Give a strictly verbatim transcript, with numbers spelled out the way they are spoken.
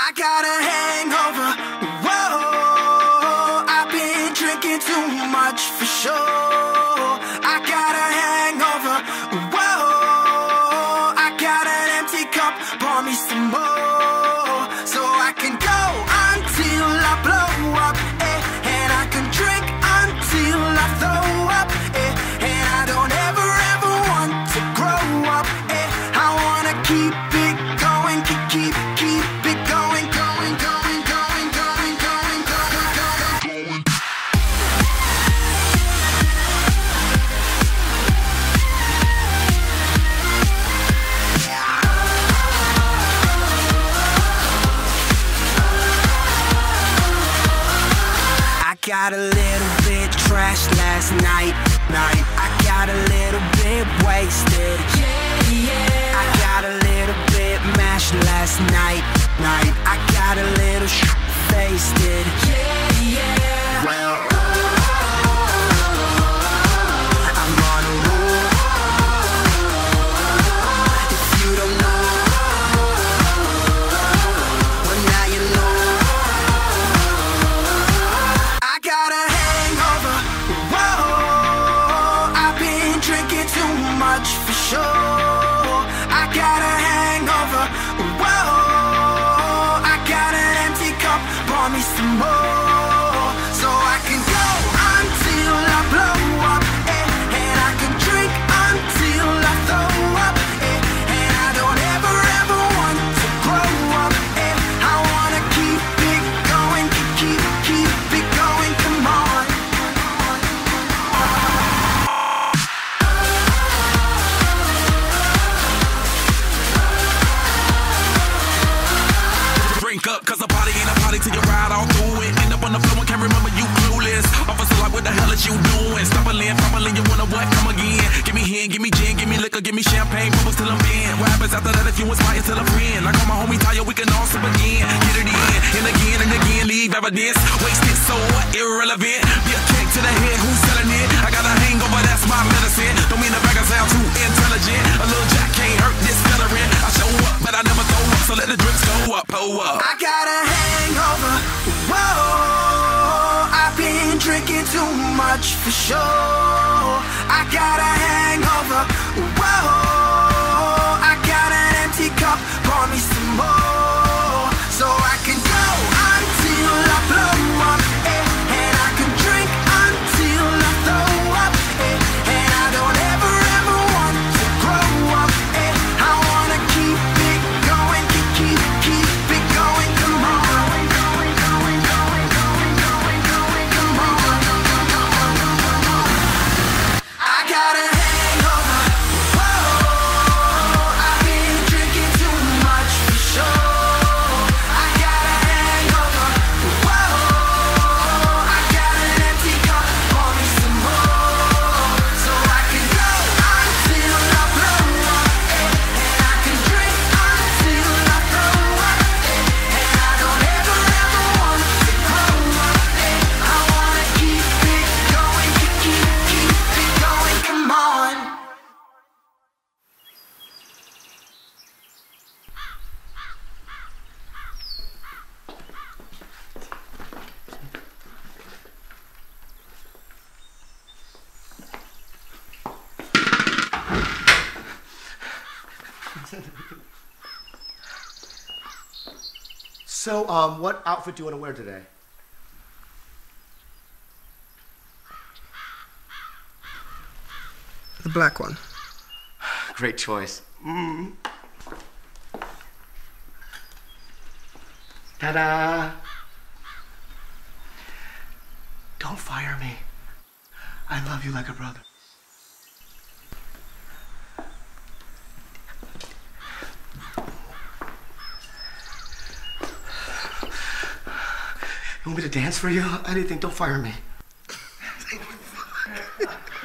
I got a hangover, whoa, I've been drinking too much for sure. I got a hangover, whoa, I got an empty cup, pour me some more. So I can go until I blow up, eh, and I can drink until I throw up, eh, and I don't ever ever want to grow up, eh, I wanna keep it going, keep, keep, keep it going, going, going, going, going, going, going, going, going. I got a little bit trashed last night, night. I got a little bit wasted, yeah, yeah. I got a little bit mashed last night, night. I got a little sh**faced, yeah, yeah. Well, I'm on a roll. If you don't know, well now you know. I got a hangover, whoa, I've been drinking too much for sure. I got a hangover, whoa, I got an empty cup, pour me some more. So I can go until I blow up, eh, and I can drink until I throw up, eh, and I don't ever ever want to grow up, eh, I wanna keep it going, keep, keep, keep it going, come on. Drink up, cause a party ain't a party till you ride all through it. End up on the floor and can't remember you clueless. Officer like, what the hell is you doing? Stop a land, pop a land, you wanna what? Come again. Give me hen, give me gin, give me liquor, give me champagne, bubbles till I'm in. What happens after that if you inspire till a friend? Like all my homie Tayo, we can all sip again. Get it in, and again and again, leave evidence. Wasted, so what? Irrelevant. Be a kick to the head, who's selling it? I got a hangover, that's my medicine. Don't mean the bag sound too intelligent. A little jack can't hurt this veteran. I show up, but I never throw up, so let the drips go up, pull up. I got a hangover, whoa, I've been drinking too much for sure. I got a hangover, whoa, I got an empty cup, pour me some more. So I can go until I blow up, eh, and I can drink until I throw up, eh, and I don't ever ever want to grow up, eh, I wanna keep it going, keep, keep, keep it going, come on. Going, going, going, going, going, going, come on. I got a hangover, whoa, I've been drinking too much for sure. I got a hangover, whoa, I got an empty cup, pour me some more. So I can go until I blow up, eh, and I can drink until I throw up, eh, and I don't ever ever want to grow up, eh, I wanna keep it going, keep, keep, keep it going, come on. So, um, what outfit do you want to wear today? The black one. Great choice. Mm. Ta-da! Don't fire me. I love you like a brother. You want me to dance for you? Anything, don't fire me.